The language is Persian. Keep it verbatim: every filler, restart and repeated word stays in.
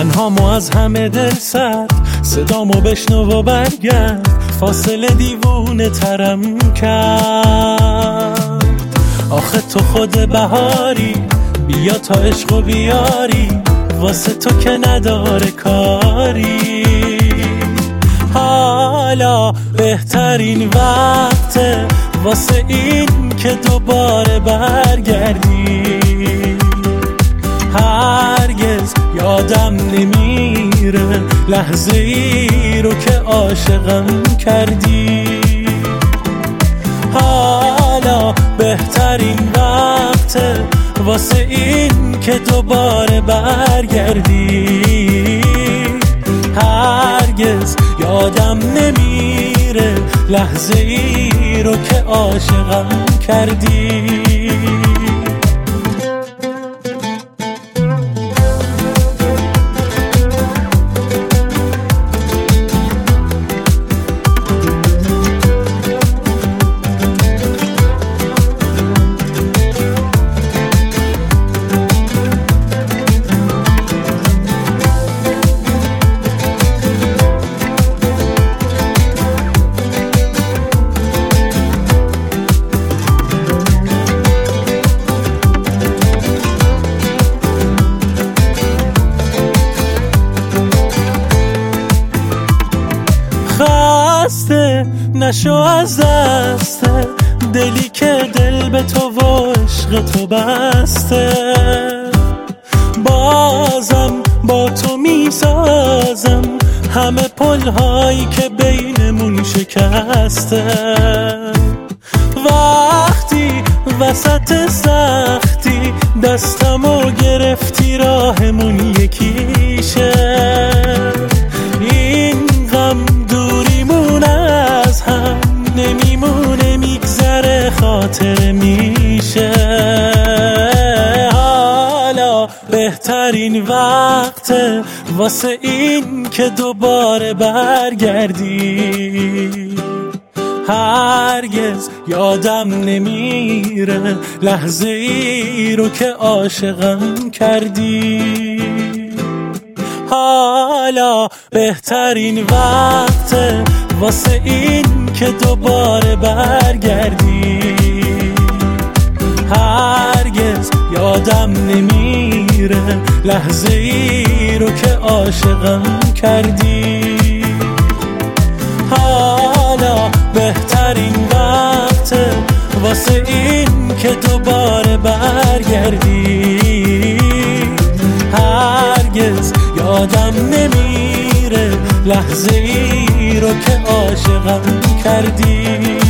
تنهامو از همه دل سرد، صدامو بشنو و برگرد، فاصله دیوونه ترم کرد. آخه تو خود بهاری، بیا تا عشقو بیاری، واسه تو که نداره کاری. حالا بهترین وقته واسه این که دوباره برگردی. هرگز یادم نمیره لحظه ای رو که عاشقم کردی. حالا بهترین وقته واسه این که دوباره برگردی. هرگز یادم نمیره لحظه ای رو که عاشقم کردی. خسته نشو از دست دلی که دل به تو و عشق تو بسته. بازم با تو میسازم همه پلهایی که بینمون شکسته. وقتی وسط سختی دستمو گرفتی راهمون یکیشه. این غم دوریمون از هم نمیمونه، میگذره خاطر میشه. حالا بهترین وقته واسه این که دوباره برگردی. هرگز یادم نمیره لحظه ای رو که عاشقم کردی. حالا بهترین وقته واسه این که دوباره برگردی. هرگز یادم نمیره لحظه ای رو که عاشقم کردی. حالا بهترین وقته واسه این که دوباره برگردی. هرگز یادم نمیره لحظه ای رو که عاشقم کردی.